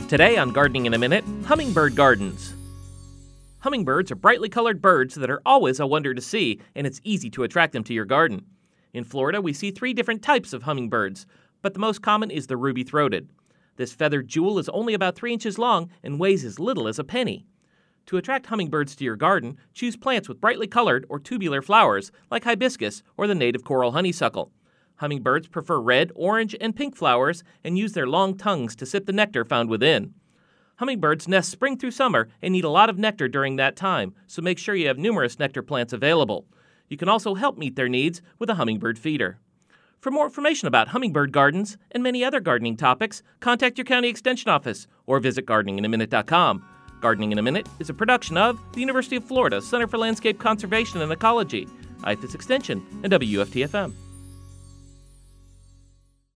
Today on Gardening in a Minute, hummingbird gardens. Hummingbirds are brightly colored birds that are always a wonder to see, and it's easy to attract them to your garden. In Florida, we see 3 different types of hummingbirds, but the most common is the ruby-throated. This feathered jewel is only about 3 inches long and weighs as little as a penny. To attract hummingbirds to your garden, choose plants with brightly colored or tubular flowers, like hibiscus or the native coral honeysuckle. Hummingbirds prefer red, orange, and pink flowers and use their long tongues to sip the nectar found within. Hummingbirds nest spring through summer and need a lot of nectar during that time, so make sure you have numerous nectar plants available. You can also help meet their needs with a hummingbird feeder. For more information about hummingbird gardens and many other gardening topics, contact your county extension office or visit gardeninginaminuте.com. Gardening in a Minute is a production of the University of Florida Center for Landscape Conservation and Ecology, IFAS Extension, and WFT-FM.